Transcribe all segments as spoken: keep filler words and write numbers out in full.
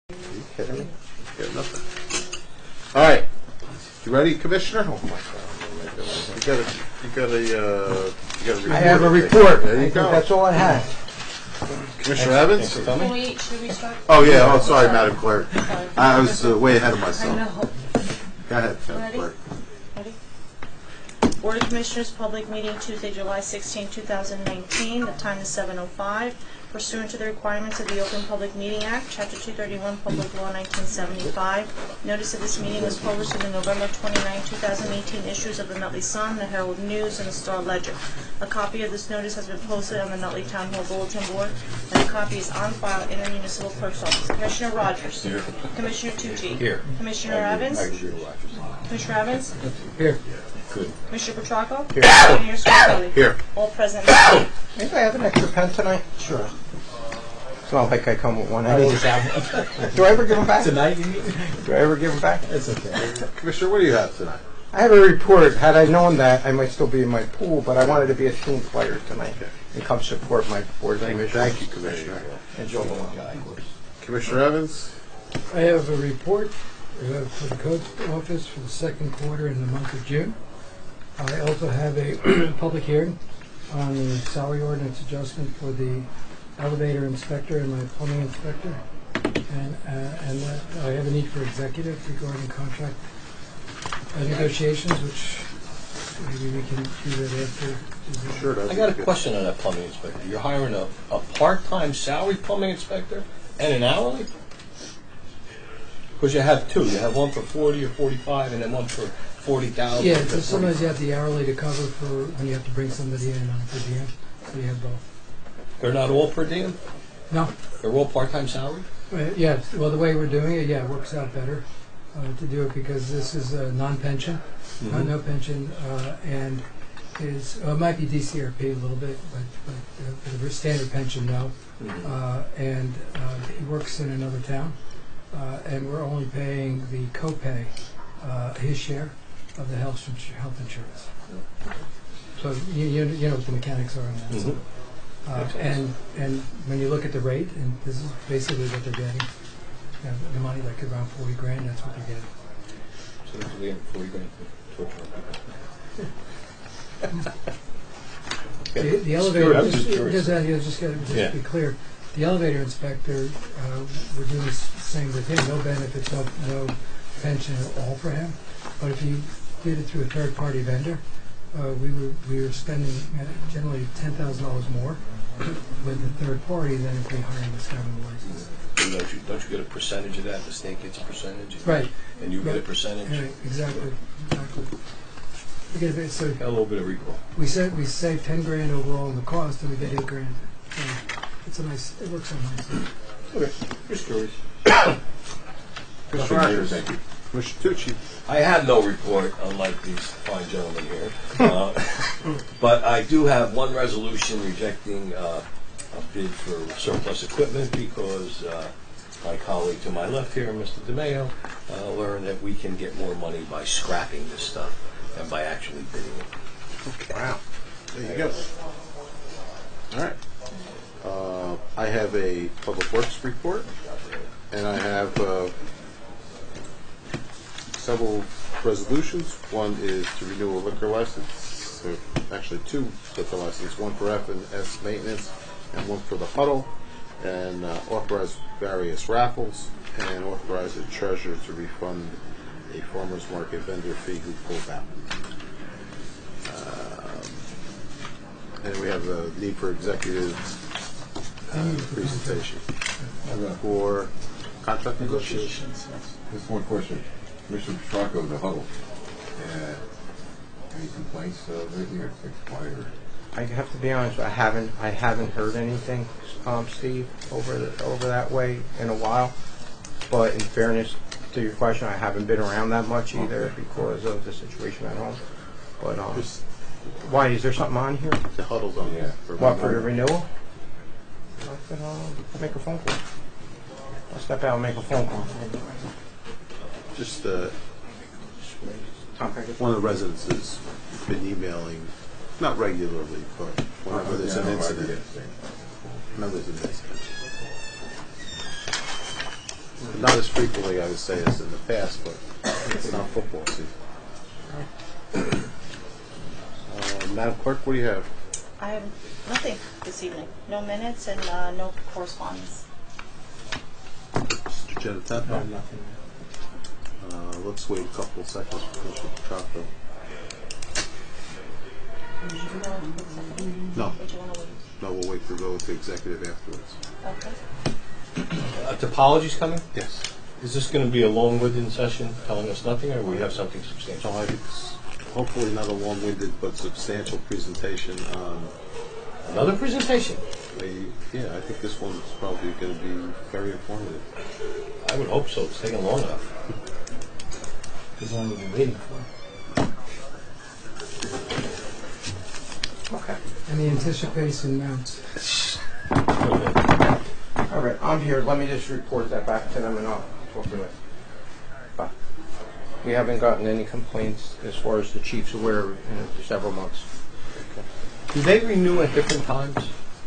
Are you kidding me? Get nothing. All right, you ready, Commissioner? Oh my God! You got a, you got a, uh, you got a report. I have a report. There you I think go. that's all I had. Commissioner Evans? Can we, should we start? Oh yeah. Oh, sorry, Madam Clerk. Sorry. I was uh, way ahead of I myself. know. Go ahead, Madam Ready? Clerk. Ready? Board of Commissioners, public meeting Tuesday, July sixteenth, two thousand nineteen. The time is seven oh five. Pursuant to the requirements of the Open Public Meeting Act, Chapter two thirty-one, Public Law nineteen seventy-five, notice of this meeting was published in the November twenty-ninth, two thousand eighteen issues of the Nutley Sun, the Herald News, and the Star Ledger. A copy of this notice has been posted on the Nutley Town Hall Bulletin Board, and a copy is on file in the Municipal Clerk's Office. Commissioner Rogers. Here. Commissioner Tucci. Here. Commissioner Evans. Commissioner Evans. Here. Good. Commissioner Petracco. Here. And Mayor Scarpelli. Here. All present. Maybe I have an extra pen tonight? Sure. It's not like I come with one. I just have. Do I ever give them back? Tonight, you mean? Do I ever give them back? It's okay. Commissioner, what do you have tonight? I have a report. Had I known that, I might still be in my pool, but I wanted to be a team player tonight and come support my board of commissioners. Thank you, Commissioner. And Joe Malone. Commissioner Evans? I have a report uh, for the Code Office for the second quarter in the month of June. I also have a public hearing on the salary ordinance adjustment for the elevator inspector and my plumbing inspector. And, uh, and uh, I have a need for executive regarding contract uh, negotiations, which maybe we can do that after. Sure does. I got a question on that plumbing inspector. You're hiring a, a part-time salary plumbing inspector and an hourly? Because you have two. You have one for forty or forty-five, and then one for forty thousand. Yeah, so sometimes you have the hourly to cover for when you have to bring somebody in on per diem. So you have both. They're not all per diem? No. They're all part-time salary? Uh, yes, well, the way we're doing it, yeah, it works out better uh, to do it because this is a non-pension, Mm-hmm. not no pension, uh, and is well, it might be D C R P a little bit, but, but uh, for the standard pension, no. Mm-hmm. Uh, and uh, he works in another town, uh, and we're only paying the copay, uh, his share of the health ins- health insurance. So you, you you know what the mechanics are on that. So. Mhm. Uh, and and when you look at the rate, and this is basically what they're getting, you know, the money like around forty grand, that's what they're getting. So they're getting forty grand for torture The, the Just elevator, curious, I'm just, just curious. just, uh, yeah, just, gotta, just Yeah. to be clear, the elevator inspector, uh, we're doing the same with him. No benefits, no no pension at all for him. But if you did it through a third-party vendor, uh, we were we were spending uh, generally ten thousand dollars more with the third party than if we hired this guy with a license. Don't you, don't you get a percentage of that? The state gets a percentage? Right. And you get a Right. percentage? Right, exactly, exactly. We get a bit, so Got a little bit of recall. we said we save ten grand overall in the cost, and we get eight grand. So it's a nice. It works out nicely. Okay, just curious. Commissioner Rogers? Thank you. Commissioner Tucci? I have no report, unlike these fine gentlemen here. Uh, but I do have one resolution rejecting uh, a bid for surplus equipment because uh, my colleague to my left here, Mister DeMeo, uh, learned that we can get more money by scrapping this stuff than by actually bidding it. Okay. Wow. There you go. All right. Uh, I have a Public Works report, and I have uh, several resolutions. One is to renew a liquor license, so actually two liquor licenses, one for F and S maintenance and one for the Huddle, and uh, authorize various raffles, and authorize the treasurer to refund a farmer's market vendor fee who pulled out. Um, and we have a need for executive uh, presentation for contract negotiations. Just one question. Commissioner Petracco, the Huddle. Uh, any complaints uh, lately or expired? I have to be honest, I haven't I haven't heard anything, um, Steve, over the, over that way in a while. But in fairness to your question, I haven't been around that much either because of the situation at home. But um, why is there something on here? The Huddle's on there. for What, for the renewal? I could uh, make a phone call. I'll step out and make a phone call. Just uh, Tom, can I get- one of the residents has been emailing, not regularly, but whenever there's an incident. Whenever there's an incident. Not as frequently, I would say, as in the past, but it's not football season. Uh, Madam Clerk, what do you have? I have nothing this evening. No minutes and uh, no correspondence. Mister Genatino? No, nothing. Uh, let's wait a couple of seconds for Commissioner Petracco. Did you go into executive? No, Did you want to wait? no, we'll wait to go into executive afterwards. Okay. Uh, topology's coming? Yes. Is this going to be a long-winded session telling us nothing, or we have something substantial? So I think it's hopefully not a long-winded but substantial presentation on, Another presentation? a, yeah, I think this one's probably going to be very informative. I would hope so. It's taking long enough. Is the one we've been waiting for. Okay. And the anticipation mounts. All right, I'm here. Let me just report that back to them and I'll talk to it. Bye. We haven't gotten any complaints as far as the chief's aware of in several months. Do they renew at different times?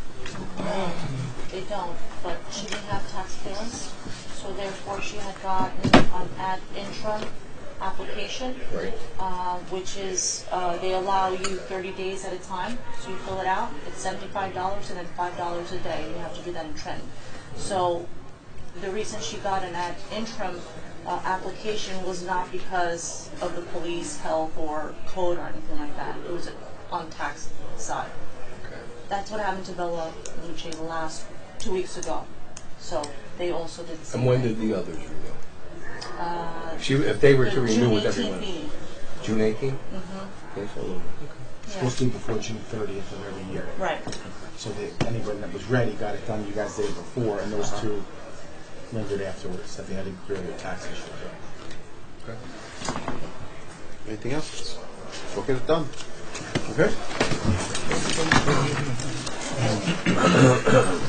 They don't, but she didn't have tax clearance, so therefore she had gotten an ad interim application. Right. Uh, which is, uh, they allow you thirty days at a time, so you fill it out. It's seventy-five dollars and then five dollars a day. You have to do that in training. So the reason she got an ad interim uh, application was not because of the police, health, or code or anything like that. It was on tax side. Okay. That's what happened to Bella Luce the last two weeks ago. So they also did the same And when thing. did the others renew? Uh, If, she, if they were the to renew June with eighteenth everyone? meeting. June eighteenth? Mm-hmm. Okay, so a little bit. Okay. Yeah. Supposed to be before June thirtieth of every year. Right. So that anybody that was ready got it done, you guys did it before, and those two rendered afterwards, that they had to clear their tax issue. Anything else? We'll get it done. Okay.